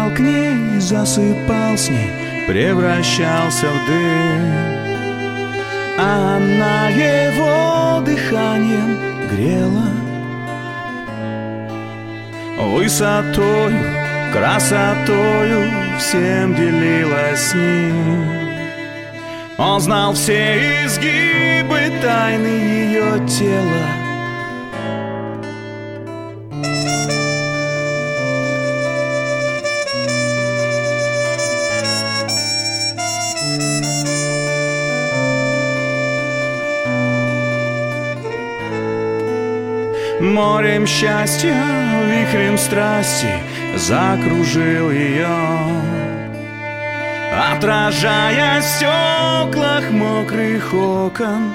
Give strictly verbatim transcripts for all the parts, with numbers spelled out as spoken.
Летал к ней, засыпал с ней, превращался в дым, а она его дыханием грела. Высотою, красотою всем делилась с ним. Он знал все изгибы тайны ее тела. Морем счастья, вихрем страсти закружил ее, отражаясь в стеклах мокрых окон.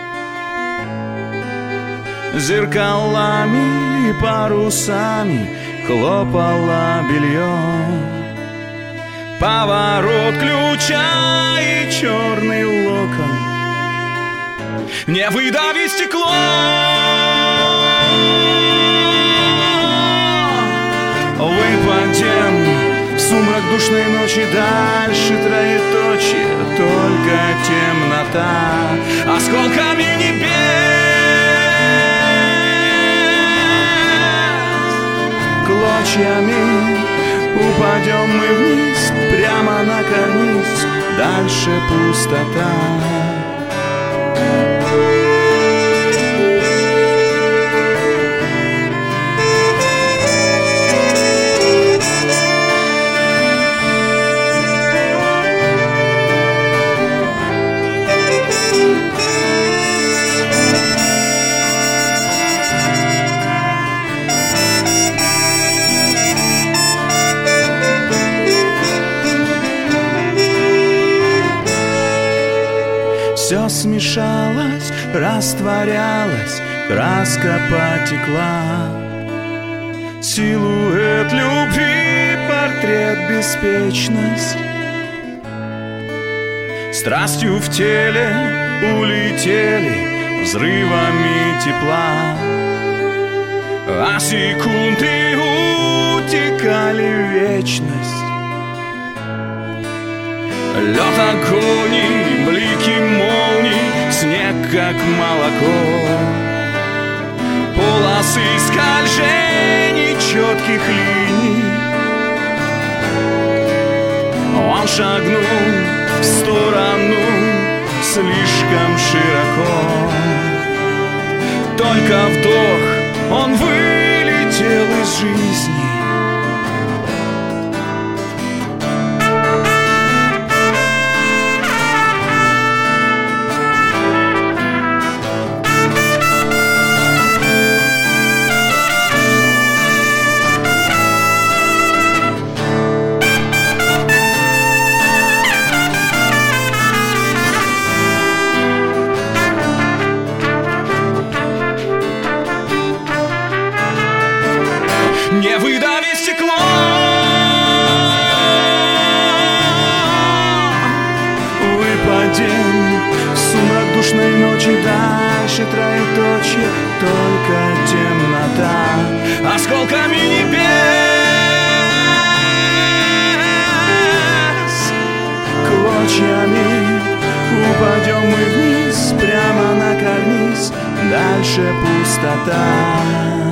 Зеркалами и парусами хлопало белье. Поворот ключа и черный локон. Не выдави стекло, выпадем в сумрак душной ночи. Дальше троеточие, только темнота. Осколками небес клочьями упадем мы вниз, прямо на карниз. Дальше пустота. Все смешалось, растворялось, краска потекла. Силуэт любви, портрет беспечность. Страстью в теле улетели взрывами тепла, а секунды утекали в вечность. Лед, огонь и блики молний, снег как молоко, полосы скольжений четких линий. Он шагнул в сторону слишком широко. Только вдох, он вылетел из жизни. Не выдави стекло, выпадем в сумрак душной ночи. Дальше троеточие, только темнота. Осколками небес клочьями упадем мы вниз, прямо на карниз. Дальше пустота.